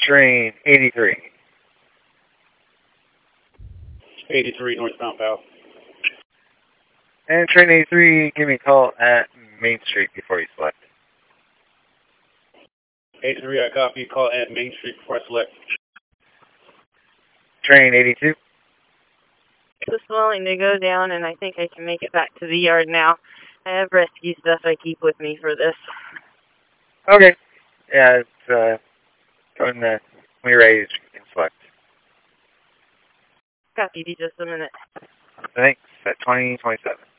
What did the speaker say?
Train 83. 83 northbound, pal. And train 83, give me a call at Main Street before you select. 83, I copy. Call at Main Street before I select. Train 82. Just willing to go down, and I think I can make it back to the yard now. I have rescue stuff I keep with me for this. Okay. Yeah, it's, when you're ready, you can select. Copy, just a minute. Thanks, at 2027.